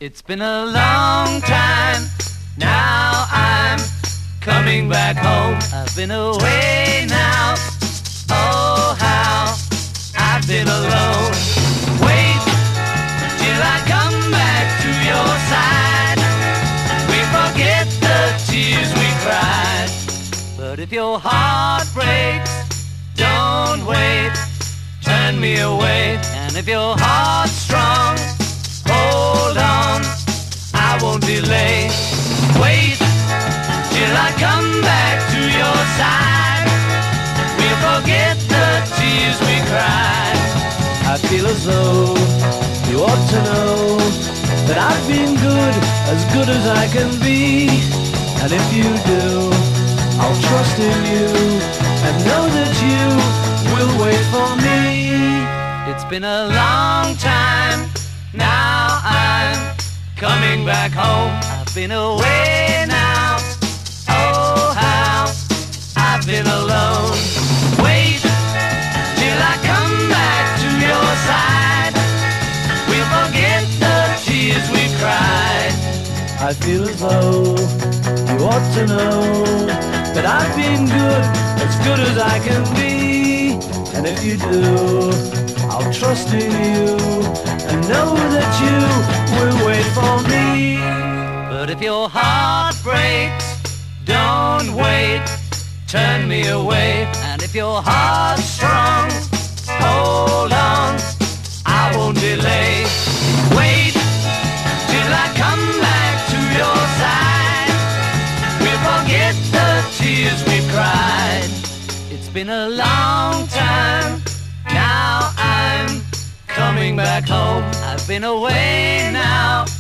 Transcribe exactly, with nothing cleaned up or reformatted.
It's been a long time, now I'm coming back home. I've been away now, oh how I've been alone. Wait till I come back to your side. We forget the tears we cried. But if your heart breaks, don't wait, turn me away. And if your heart's strong, hold on, I won't delay. Wait till I come back to your side. We'll forget the tears we cried. I feel as though you ought to know that I've been good, as good as I can be. And if you do, I'll trust in you and know that you will wait for me. It's been a long time, now I'm coming back home. I've been away now, oh how I've been alone. Wait till I come back to your side. We'll forget the tears we cried. I feel as though you ought to know that I've been good, as good as I can be. And if you do, I'll trust in you and know that you will wait for me. But if your heart breaks, don't wait, turn me away. And if your heart's strong, hold on, I won't delay. Wait till I come back to your side. We'll forget the tears we cried. It's been a long time, now I'm coming back home. I've been away now,